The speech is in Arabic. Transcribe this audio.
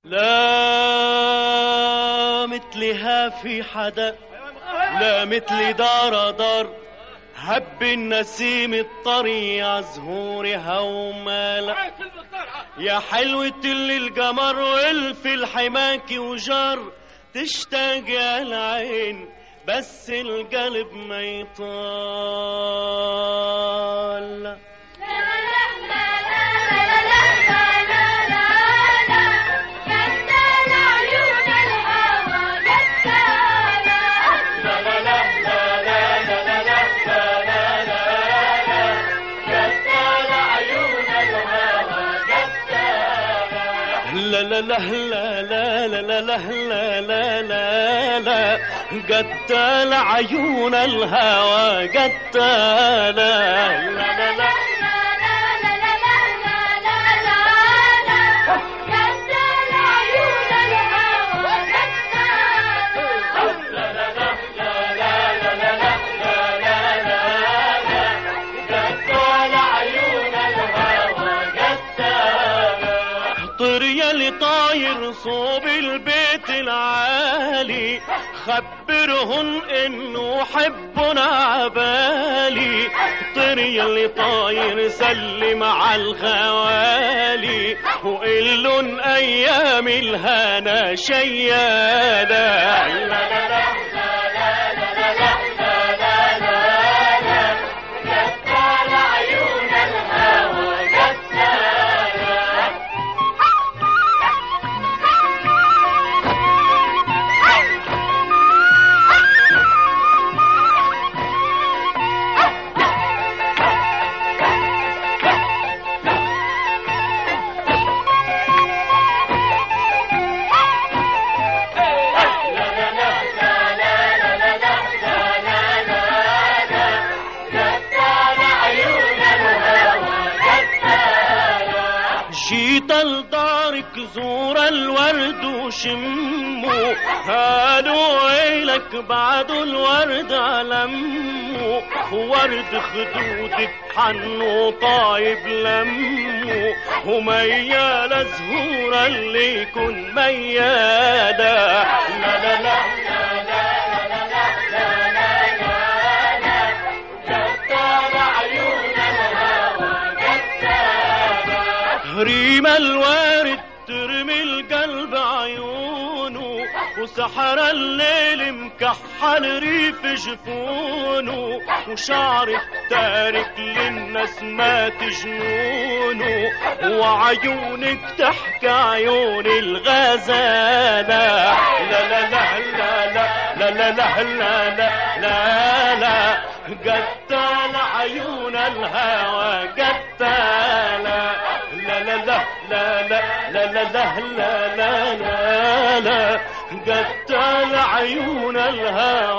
لا مثلها في حدا، لا مثل دار هب النسيم الطري زهورها ومالا. يا حلوة اللي القمر والف الحماكي وجر، تشتاق العين بس القلب ما يطال. لا لا لا لا لا لا لا لا لا لا قتال عيون الهوى قتال. لا لا لا طاير صوب البيت العالي، خبرهن انه حبنا عبالي. طري اللي طاير سلم على الخوالي، وقلن ايام الهنا شيالة. جيت لدارك زور الورد وشمه، قالوا ويلك بعد الورد علمه. ورد خدودك حنو طايب لمه، وميالة زهورة اللي يكون ميالة. لا لا لا ريم الوارد ترمي القلب عيونه، وسحر الليل مكحل ريف جفونه. وشعرك تارك للناس ما تجنونه، وعيونك تحكي عيون الغزالة. لا لا لا لا لا لا لا لا لا لا قتال عيون الهوى قتال. لا لا لا لا لا لا لا لا لا لا قتال عيون الهوى